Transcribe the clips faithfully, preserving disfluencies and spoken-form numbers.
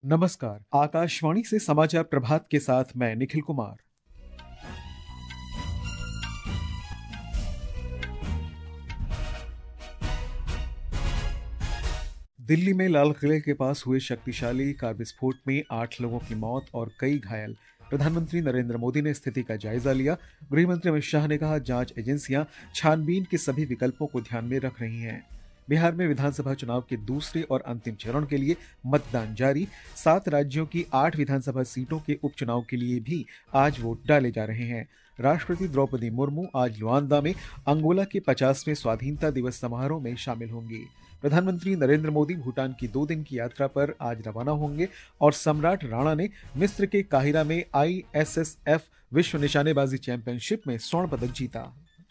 नमस्कार, आकाशवाणी से समाचार प्रभात के साथ मैं निखिल कुमार। दिल्ली में लाल किले के पास हुए शक्तिशाली कार विस्फोट में आठ लोगों की मौत और कई घायल। प्रधानमंत्री नरेंद्र मोदी ने स्थिति का जायजा लिया। गृह मंत्री अमित शाह ने कहा, जांच एजेंसियां छानबीन के सभी विकल्पों को ध्यान में रख रही हैं। बिहार में विधानसभा चुनाव के दूसरे और अंतिम चरण के लिए मतदान जारी। सात राज्यों की आठ विधानसभा सीटों के उपचुनाव के लिए भी आज वोट डाले जा रहे हैं। राष्ट्रपति द्रौपदी मुर्मू आज लुआंदा में अंगोला के पचासवें स्वाधीनता दिवस समारोह में शामिल होंगी। प्रधानमंत्री नरेंद्र मोदी भूटान की दो दिन की यात्रा पर आज रवाना होंगे और सम्राट राणा ने मिस्र के काहिरा में आई एस एस एफ विश्व निशानेबाजी चैंपियनशिप में स्वर्ण पदक जीता।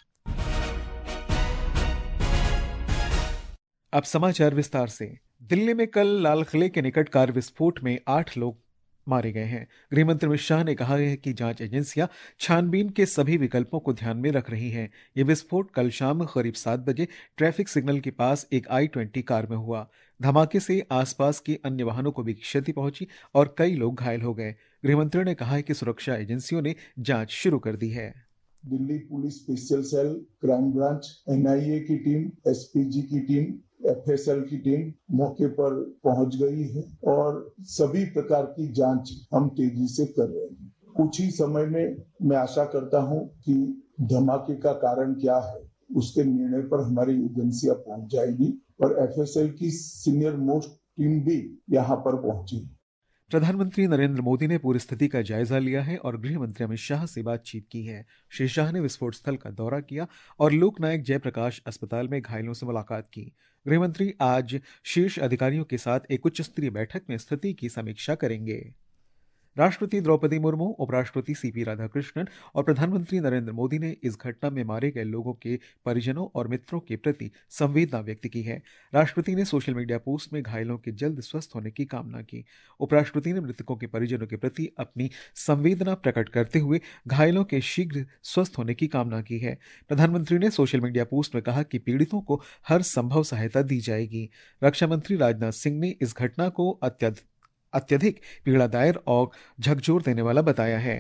अब समाचार विस्तार से। दिल्ली में कल लाल किले के निकट कार विस्फोट में आठ लोग मारे गए हैं। गृहमंत्री अमित शाह ने कहा है कि जांच एजेंसियां छानबीन के सभी विकल्पों को ध्यान में रख रही हैं। ये विस्फोट कल शाम करीब सात बजे ट्रैफिक सिग्नल के पास एक आई ट्वेंटी कार में हुआ। धमाके से आसपास के अन्य वाहनों को भी क्षति पहुंची और कई लोग घायल हो गए। गृहमंत्री ने कहा है कि सुरक्षा एजेंसियों ने जांच शुरू कर दी है। Delhi police special cell, crime branch, N I A की टीम, एस पी जी की टीम, एफ एस एल की टीम मौके पर पहुंच गई है और सभी प्रकार की जांच हम तेजी से कर रहे हैं। कुछ ही समय में मैं आशा करता हूं कि धमाके का कारण क्या है उसके निर्णय पर हमारी एजेंसियां पहुंच जाएगी और एफ एस एल की सीनियर मोस्ट टीम भी यहां पर पहुंची। प्रधानमंत्री नरेंद्र मोदी ने पूरी स्थिति का जायजा लिया है और गृह मंत्री अमित शाह से बातचीत की है। श्री शाह ने विस्फोट स्थल का दौरा किया और लोकनायक जयप्रकाश अस्पताल में घायलों से मुलाकात की। गृहमंत्री आज शीर्ष अधिकारियों के साथ एक उच्च स्तरीय बैठक में स्थिति की समीक्षा करेंगे। राष्ट्रपति द्रौपदी मुर्मू, उपराष्ट्रपति सी पी राधाकृष्णन और प्रधानमंत्री नरेंद्र मोदी ने इस घटना में मारे गए लोगों के परिजनों और मित्रों के प्रति संवेदना व्यक्त की है। राष्ट्रपति ने सोशल मीडिया पोस्ट में घायलों के जल्द स्वस्थ होने की कामना की। उपराष्ट्रपति ने मृतकों के परिजनों के प्रति अपनी संवेदना प्रकट करते हुए घायलों के शीघ्र स्वस्थ होने की कामना की है। प्रधानमंत्री ने सोशल मीडिया पोस्ट में कहा कि पीड़ितों को हर संभव सहायता दी जाएगी। रक्षा मंत्री राजनाथ सिंह ने इस घटना को अत्यधिक अत्यधिक पीड़ादायक और झकझोर देने वाला बताया है।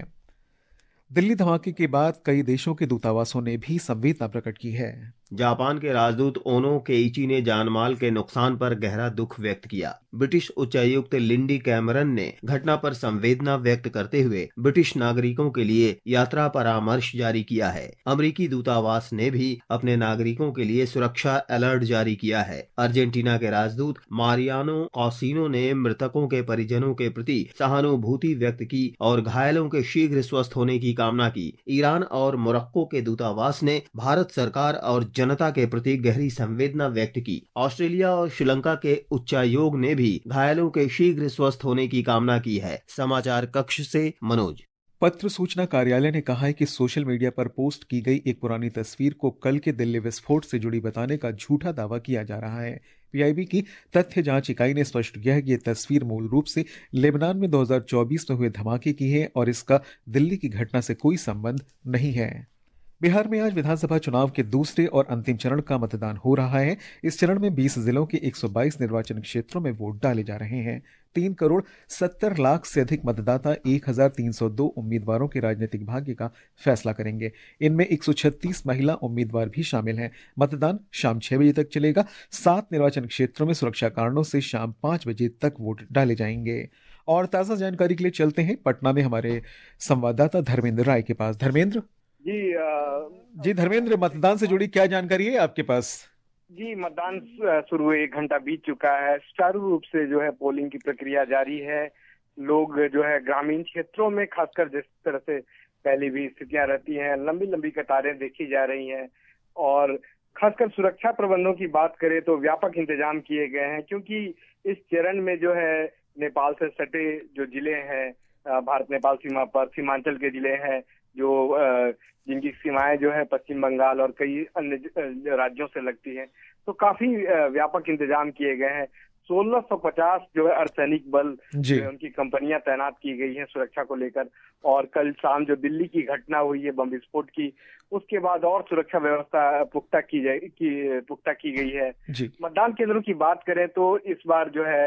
दिल्ली धमाके के बाद कई देशों के दूतावासों ने भी संवेदना प्रकट की है। जापान के राजदूत ओनो केइची ने जानमाल के नुकसान पर गहरा दुख व्यक्त किया। ब्रिटिश उच्चायुक्त लिंडी कैमरन ने घटना पर संवेदना व्यक्त करते हुए ब्रिटिश नागरिकों के लिए यात्रा परामर्श जारी किया है। अमेरिकी दूतावास ने भी अपने नागरिकों के लिए सुरक्षा अलर्ट जारी किया है। अर्जेंटीना के राजदूत मारियानो कॉसिनो ने मृतकों के परिजनों के प्रति सहानुभूति व्यक्त की और घायलों के शीघ्र स्वस्थ होने की कामना की। ईरान और मोरक्को के दूतावास ने भारत सरकार और जनता के प्रति गहरी संवेदना व्यक्त की। ऑस्ट्रेलिया और श्रीलंका के उच्चायोग ने भी घायलों के शीघ्र स्वस्थ होने की कामना की है। समाचार कक्ष से मनोज। पत्र सूचना कार्यालय ने कहा है कि सोशल मीडिया पर पोस्ट की गई एक पुरानी तस्वीर को कल के दिल्ली विस्फोट से जुड़ी बताने का झूठा दावा किया जा रहा है। पी आई बी की तथ्य जांच इकाई ने स्पष्ट किया है कि यह तस्वीर मूल रूप से लेबनान में दो हज़ार चौबीस में हुए धमाके की है और इसका दिल्ली की घटना से कोई संबंध नहीं है। बिहार में आज विधानसभा चुनाव के दूसरे और अंतिम चरण का मतदान हो रहा है। इस चरण में बीस जिलों के एक सौ बाईस निर्वाचन क्षेत्रों में वोट डाले जा रहे हैं। तीन करोड़ सत्तर लाख से अधिक मतदाता एक हजार तीन सौ दो उम्मीदवारों के राजनीतिक भाग्य का फैसला करेंगे। इनमें एक सौ छत्तीस महिला उम्मीदवार भी शामिल हैं। मतदान शाम छह बजे तक चलेगा। सात निर्वाचन क्षेत्रों में सुरक्षा कारणों से शाम पांच बजे तक वोट डाले जाएंगे। और ताजा जानकारी के लिए चलते हैं पटना में हमारे संवाददाता धर्मेंद्र राय के पास। धर्मेंद्र जी आ, जी धर्मेंद्र, मतदान से जुड़ी क्या जानकारी है आपके पास? जी मतदान शुरू हुए एक घंटा बीत चुका है। सुचारू रूप से जो है पोलिंग की प्रक्रिया जारी है। लोग जो है ग्रामीण क्षेत्रों में खासकर जिस तरह से पहले भी स्थितियां रहती हैं, लंबी लंबी कतारें देखी जा रही हैं और खासकर सुरक्षा प्रबंधों की बात करें तो व्यापक इंतजाम किए गए हैं, क्योंकि इस चरण में जो है नेपाल से सटे जो जिले हैं, भारत नेपाल सीमा पर सीमांचल के जिले हैं जो जिनकी सीमाएं जो है पश्चिम बंगाल और कई अन्य राज्यों से लगती हैं, तो काफी व्यापक इंतजाम किए गए हैं। सोलह सौ पचास जो है अर्धसैनिक बल उनकी कंपनियां तैनात की गई हैं सुरक्षा को लेकर। और कल शाम जो दिल्ली की घटना हुई है बम विस्फोट की, उसके बाद और सुरक्षा व्यवस्था पुख्ता की जाए की पुख्ता की गई है। मतदान केंद्रों की बात करें तो इस बार जो है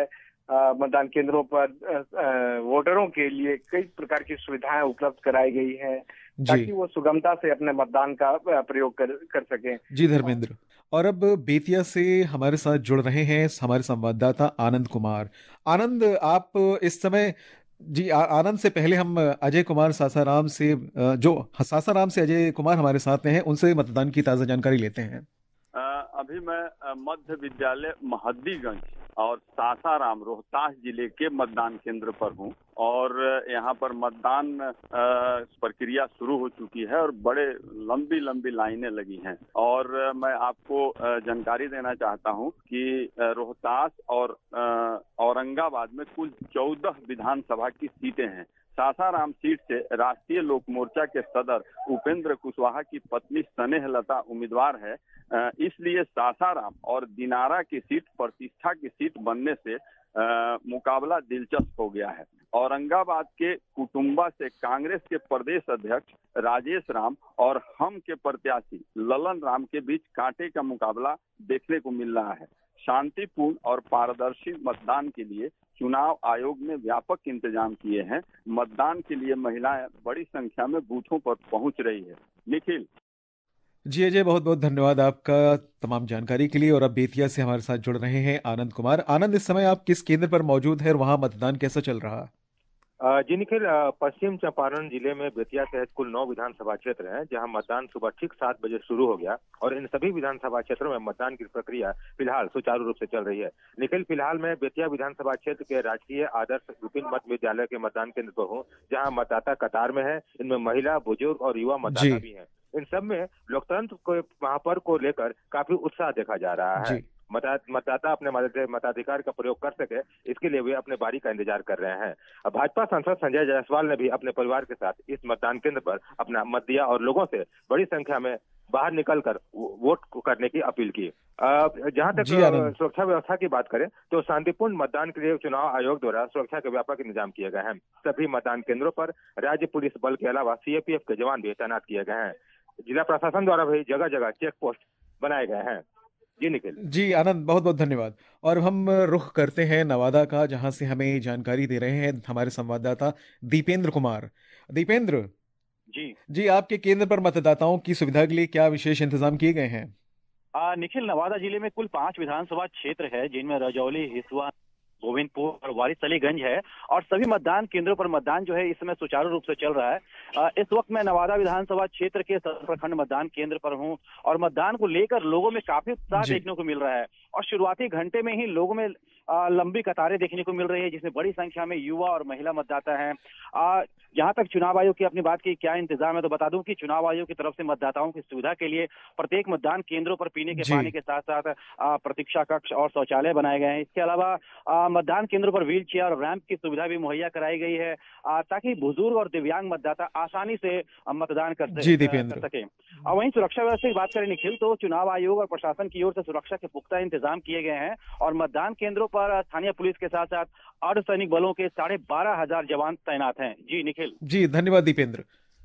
मतदान केंद्रों पर वोटरों के लिए कई प्रकार की सुविधाएं उपलब्ध कराई गई हैं ताकि वो सुगमता से अपने मतदान का प्रयोग कर कर सकें। जी धर्मेंद्र, और अब बेतिया से हमारे साथ जुड़ रहे हैं हमारे संवाददाता आनंद कुमार। आनंद, आप इस समय जी आ, आनंद से पहले हम अजय कुमार सासाराम से, जो सासाराम से अजय कुमार हमारे साथ में हैं, उनसे मतदान की ताजा जानकारी लेते हैं। अभी मैं मध्य विद्यालय महद्दीगंज और सासाराम रोहतास जिले के मतदान केंद्र पर हूं और यहां पर मतदान प्रक्रिया शुरू हो चुकी है और बड़े लंबी लंबी लाइनें लगी हैं। और मैं आपको जानकारी देना चाहता हूं कि रोहतास और औरंगाबाद में कुल चौदह विधानसभा की सीटें हैं। सासाराम सीट से राष्ट्रीय लोक मोर्चा के सदर उपेंद्र कुशवाहा की पत्नी स्नेहलता उम्मीदवार है, इसलिए सासाराम और दिनारा की सीट प्रतिष्ठा की सीट बनने से आ, मुकाबला दिलचस्प हो गया है। औरंगाबाद के कुटुंबा से कांग्रेस के प्रदेश अध्यक्ष राजेश राम और हम के प्रत्याशी ललन राम के बीच कांटे का मुकाबला देखने को मिल रहा है। शांतिपूर्ण और पारदर्शी मतदान के लिए चुनाव आयोग ने व्यापक इंतजाम किए हैं। मतदान के लिए महिलाएं बड़ी संख्या में बूथों पर पहुंच रही है। निखिल जी अजय, बहुत बहुत धन्यवाद आपका तमाम जानकारी के लिए। और अब बेतिया से हमारे साथ जुड़ रहे हैं आनंद कुमार। आनंद, इस समय आप किस केंद्र पर मौजूद हैं और वहां मतदान कैसा चल रहा है? जी निखिल, पश्चिम चंपारण जिले में बेतिया सहित कुल नौ विधानसभा क्षेत्र हैं जहां मतदान सुबह ठीक सात बजे शुरू हो गया और इन सभी विधानसभा क्षेत्रों में मतदान की प्रक्रिया फिलहाल सुचारू रूप से चल रही है। निखिल, फिलहाल मैं बेतिया विधानसभा क्षेत्र के राजकीय आदर्श विपिन मत विद्यालय के मतदान केंद्र पर हूँ जहाँ मतदाता कतार में है। इनमें महिला, बुजुर्ग और युवा मतदाता भी है। इन सब में लोकतंत्र को महापर्व को लेकर काफी उत्साह देखा जा रहा है। मतदाता अपने मताधिकार का प्रयोग कर सके, इसके लिए वे अपने बारी का इंतजार कर रहे हैं। भाजपा सांसद संजय जायसवाल ने भी अपने परिवार के साथ इस मतदान केंद्र पर अपना मत दिया और लोगों से बड़ी संख्या में बाहर निकलकर वोट करने की अपील की। जहां तक सुरक्षा व्यवस्था की बात करें तो शांतिपूर्ण मतदान के लिए चुनाव आयोग द्वारा सुरक्षा के व्यापक इंतजाम किए गए हैं। सभी मतदान केंद्रों पर राज्य पुलिस बल के अलावा सीएपीएफ के जवान भी तैनात किए गए हैं। जिला प्रशासन द्वारा भी जगह जगह चेक पोस्ट बनाए गए हैं। जी निखिल। जी आनंद, बहुत बहुत धन्यवाद। और हम रुख करते हैं नवादा का, जहां से हमें जानकारी दे रहे हैं हमारे संवाददाता दीपेंद्र कुमार। दीपेंद्र जी जी आपके केंद्र पर मतदाताओं की सुविधा के लिए क्या विशेष इंतजाम किए गए हैं? आ, निखिल, नवादा जिले में कुल पांच विधानसभा क्षेत्र है जिनमें रजौली, हिसुआ, गोविंदपुर और वारिसलीगंज है और सभी मतदान केंद्रों पर मतदान जो है इस समय सुचारू रूप से चल रहा है। आ, इस वक्त मैं नवादा विधानसभा क्षेत्र के सदर प्रखंड मतदान केंद्र पर हूं और मतदान को लेकर लोगों में काफी उत्साह देखने को मिल रहा है और शुरुआती घंटे में ही लोगों में आ, लंबी कतारें देखने को मिल रही है जिसमें बड़ी संख्या में युवा और महिला मतदाता हैं। जहां तक चुनाव आयोग की अपनी बात की क्या इंतजाम है तो बता दूं कि चुनाव आयोग की तरफ से मतदाताओं की सुविधा के लिए प्रत्येक मतदान केंद्रों पर पीने के पानी के साथ साथ प्रतीक्षा कक्ष और शौचालय बनाए गए हैं। इसके अलावा मतदान केंद्रों पर व्हील चेयर और रैंप की सुविधा भी मुहैया कराई गई है ताकि बुजुर्ग और दिव्यांग मतदाता आसानी से मतदान कर सके। और वहीं सुरक्षा व्यवस्था की बात करें निखिल तो चुनाव आयोग और प्रशासन की ओर से सुरक्षा के पुख्ता इंतजाम किए गए हैं और मतदान केंद्रों पर स्थानीय पुलिस के साथ साथ अर्धसैनिक बलों के साढ़े बारह हजार जवान तैनात हैं। जी निखिल। जी धन्यवाद दीपेंद्र।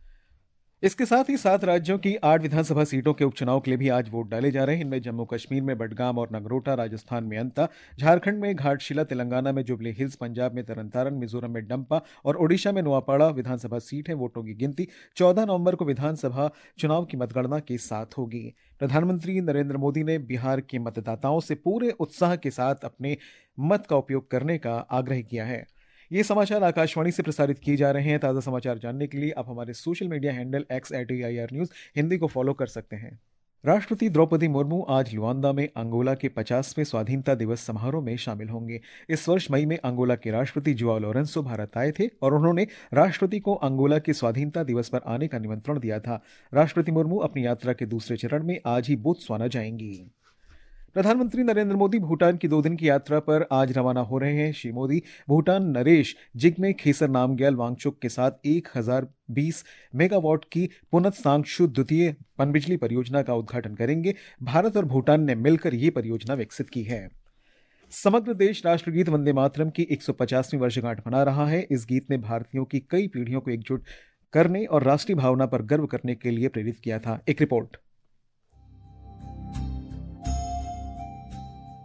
इसके साथ ही सात राज्यों की आठ विधानसभा सीटों के उपचुनाव के लिए भी आज वोट डाले जा रहे हैं। इनमें जम्मू कश्मीर में बडगाम और नगरोटा, राजस्थान में अंता, झारखंड में घाटशिला, तेलंगाना में जुबली हिल्स, पंजाब में तरनतारन, मिजोरम में डंपा और ओडिशा में नुआपाड़ा विधानसभा सीट है। वोटों की गिनती चौदह नवंबर को विधानसभा चुनाव की मतगणना के साथ होगी। प्रधानमंत्री नरेंद्र मोदी ने बिहार के मतदाताओं से पूरे उत्साह के साथ अपने मत का उपयोग करने का आग्रह किया है। ये समाचार आकाशवाणी से प्रसारित किए जा रहे हैं। ताज़ा समाचार जानने के लिए आप हमारे social media handle X at A I R news Hindi को फॉलो कर सकते हैं। राष्ट्रपति द्रौपदी मुर्मू आज लुआंदा में अंगोला के पचासवें स्वाधीनता दिवस समारोह में शामिल होंगे। इस वर्ष मई में अंगोला के राष्ट्रपति जुआओ लोरेंसो भारत आए थे और उन्होंने राष्ट्रपति को अंगोला के स्वाधीनता दिवस पर आने का निमंत्रण दिया था। राष्ट्रपति मुर्मू अपनी यात्रा के दूसरे चरण में आज ही बोत्सवाना जाएंगी। प्रधानमंत्री नरेंद्र मोदी भूटान की दो दिन की यात्रा पर आज रवाना हो रहे हैं। श्री मोदी भूटान नरेश जिग्मे खेसर नामग्याल वांगचुक के साथ एक हजार बीस मेगावाट की पुनः द्वितीय पनबिजली परियोजना का उद्घाटन करेंगे। भारत और भूटान ने मिलकर ये परियोजना विकसित की है। समग्र देश राष्ट्रगीत वंदे मातरम की एक सौ पचासवीं वर्षगांठ मना रहा है। इस गीत ने भारतीयों की कई पीढ़ियों को एकजुट करने और राष्ट्रीय भावना पर गर्व करने के लिए प्रेरित किया था। एक रिपोर्ट।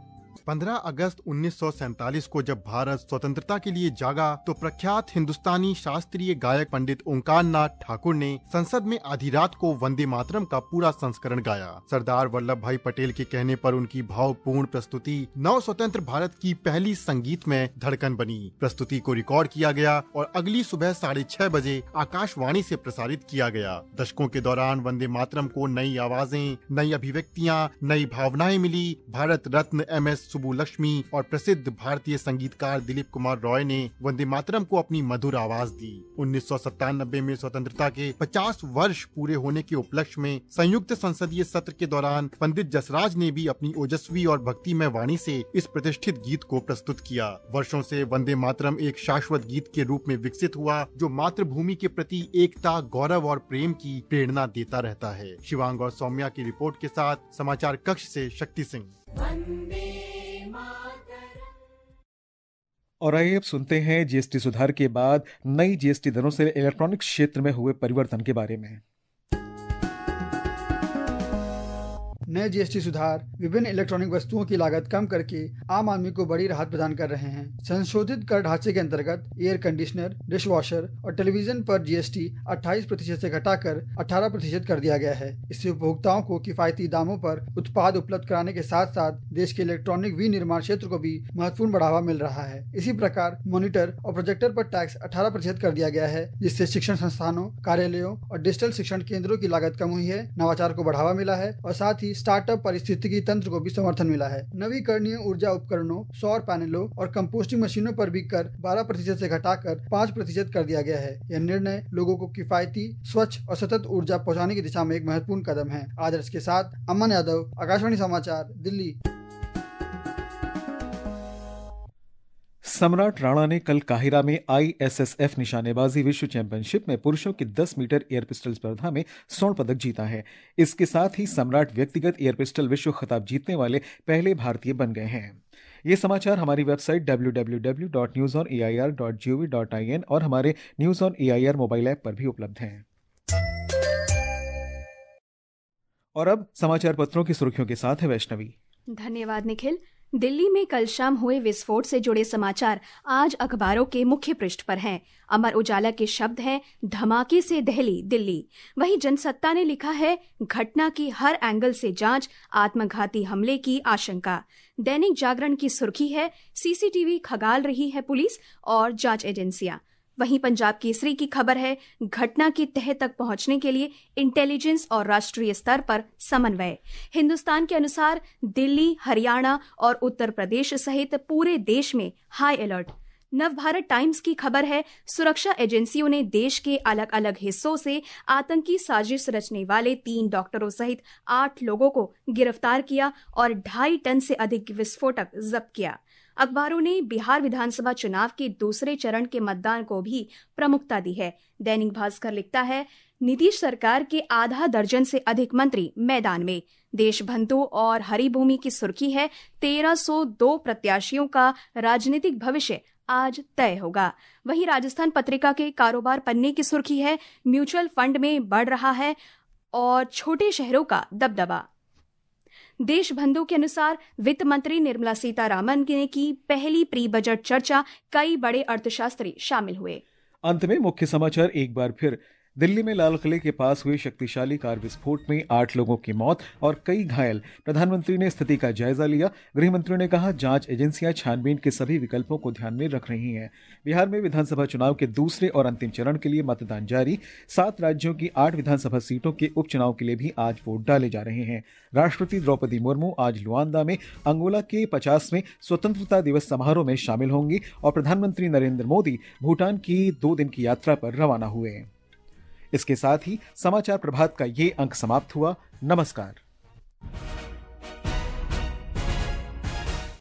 पंद्रह अगस्त उन्नीस सौ सैंतालीस को जब भारत स्वतंत्रता के लिए जागा तो प्रख्यात हिंदुस्तानी शास्त्रीय गायक पंडित ओंकार नाथ ठाकुर ने संसद में आधी रात को वंदे मातरम का पूरा संस्करण गाया। सरदार वल्लभ भाई पटेल के कहने पर उनकी भावपूर्ण प्रस्तुति नव स्वतंत्र भारत की पहली संगीत में धड़कन बनी। प्रस्तुति को रिकॉर्ड किया गया और अगली सुबह साढ़े छह बजे आकाशवाणी से प्रसारित किया गया। दशकों के दौरान वंदे मातरम को नई आवाजें, नई अभिव्यक्तियां, नई भावनाएं मिली। भारत रत्न एम एस सुब्बुलक्ष्मी और प्रसिद्ध भारतीय संगीतकार दिलीप कुमार रॉय ने वंदे मातरम को अपनी मधुर आवाज दी। उन्नीस सौ सत्तानबे में स्वतंत्रता के पचास वर्ष पूरे होने के उपलक्ष्य में संयुक्त संसदीय सत्र के दौरान पंडित जसराज ने भी अपनी ओजस्वी और भक्तिमय वाणी से इस प्रतिष्ठित गीत को प्रस्तुत किया। वर्षों से वंदे मातरम एक शाश्वत गीत के रूप में विकसित हुआ जो मातृभूमि के प्रति एकता, गौरव और प्रेम की प्रेरणा देता रहता है। शिवांग और सौम्या की रिपोर्ट के साथ समाचार कक्ष से शक्ति सिंह। और आइए अब सुनते हैं जीएसटी सुधार के बाद नई जीएसटी दरों से इलेक्ट्रॉनिक्स क्षेत्र में हुए परिवर्तन के बारे में। नए जीएसटी सुधार विभिन्न इलेक्ट्रॉनिक वस्तुओं की लागत कम करके आम आदमी को बड़ी राहत प्रदान कर रहे हैं। संशोधित कर ढांचे के अंतर्गत एयर कंडीशनर, डिशवॉशर और टेलीविजन पर जीएसटी अट्ठाईस प्रतिशत से घटाकर अठारह प्रतिशत कर दिया गया है। इससे उपभोक्ताओं को किफायती दामों पर उत्पाद उपलब्ध कराने के साथ साथ देश के इलेक्ट्रॉनिक विनिर्माण क्षेत्र को भी महत्वपूर्ण बढ़ावा मिल रहा है। इसी प्रकार मॉनिटर और प्रोजेक्टर पर टैक्स अठारह प्रतिशत कर दिया गया है, जिससे शिक्षण संस्थानों, कार्यालयों और डिजिटल शिक्षण केंद्रों की लागत कम हुई है, नवाचार को बढ़ावा मिला है और साथ ही स्टार्टअप पारिस्थितिकी तंत्र को भी समर्थन मिला है। नवीकरणीय ऊर्जा उपकरणों, सौर पैनलों और कंपोस्टिंग मशीनों पर भी कर बारह प्रतिशत से घटाकर पाँच प्रतिशत कर दिया गया है। यह निर्णय लोगों को किफायती, स्वच्छ और सतत ऊर्जा पहुंचाने की दिशा में एक महत्वपूर्ण कदम है। आदर्श के साथ अमन यादव, आकाशवाणी समाचार, दिल्ली। सम्राट राणा ने कल काहिरा में आईएसएसएफ निशानेबाजी विश्व चैंपियनशिप में पुरुषों की दस मीटर एयर पिस्टल स्पर्धा में स्वर्ण पदक जीता है। इसके साथ ही सम्राट व्यक्तिगत एयर पिस्टल विश्व खिताब जीतने वाले पहले भारतीय बन गए हैं। ये समाचार हमारी website W W W dot news on A I R dot G O V dot I N और हमारे news on A I R mobile app पर भी उपलब्ध हैं। और अब समाचार पत्रों की सुर्खियों के साथ है वैष्णवी। धन्यवाद निखिल। दिल्ली में कल शाम हुए विस्फोट से जुड़े समाचार आज अखबारों के मुख्य पृष्ठ पर हैं। अमर उजाला के शब्द हैं, धमाके से दहली दिल्ली। वहीं जनसत्ता ने लिखा है, घटना की हर एंगल से जांच, आत्मघाती हमले की आशंका। दैनिक जागरण की सुर्खी है, सीसीटीवी खंगाल रही है पुलिस और जांच एजेंसियां। वहीं पंजाब केसरी की खबर है, घटना की तह तक पहुंचने के लिए इंटेलिजेंस और राष्ट्रीय स्तर पर समन्वय। हिंदुस्तान के अनुसार दिल्ली, हरियाणा और उत्तर प्रदेश सहित पूरे देश में हाई अलर्ट। नवभारत टाइम्स की खबर है, सुरक्षा एजेंसियों ने देश के अलग अलग हिस्सों से आतंकी साजिश रचने वाले तीन डॉक्टरों सहित आठ लोगों को गिरफ्तार किया और ढाई टन से अधिक विस्फोटक जब्त किया। अखबारों ने बिहार विधानसभा चुनाव के दूसरे चरण के मतदान को भी प्रमुखता दी है। दैनिक भास्कर लिखता है, नीतीश सरकार के आधा दर्जन से अधिक मंत्री मैदान में। देशबंधु और हरिभूमि की सुर्खी है, तेरह सौ दो प्रत्याशियों का राजनीतिक भविष्य आज तय होगा। वहीं राजस्थान पत्रिका के कारोबार पन्ने की सुर्खी है, म्यूचुअल फंड में बढ़ रहा है और छोटे शहरों का दबदबा। देशबंधु के अनुसार वित्त मंत्री निर्मला सीतारामन ने की पहली प्री बजट चर्चा, कई बड़े अर्थशास्त्री शामिल हुए। अंत में मुख्य समाचार एक बार फिर। दिल्ली में लाल किले के पास हुए शक्तिशाली कार विस्फोट में आठ लोगों की मौत और कई घायल। प्रधानमंत्री ने स्थिति का जायजा लिया। गृह मंत्री ने कहा, जांच एजेंसियां छानबीन के सभी विकल्पों को ध्यान में रख रही हैं। बिहार में विधानसभा चुनाव के दूसरे और अंतिम चरण के लिए मतदान जारी। सात राज्यों की आठ विधानसभा सीटों के उपचुनाव के लिए भी आज वोट डाले जा रहे हैं। राष्ट्रपति द्रौपदी मुर्मू आज लुआंदा में अंगोला के पचासवें स्वतंत्रता दिवस समारोह में शामिल होंगी और प्रधानमंत्री नरेंद्र मोदी भूटान की दो दिन की यात्रा पर रवाना हुए। इसके साथ ही समाचार प्रभात का ये अंक समाप्त हुआ। नमस्कार।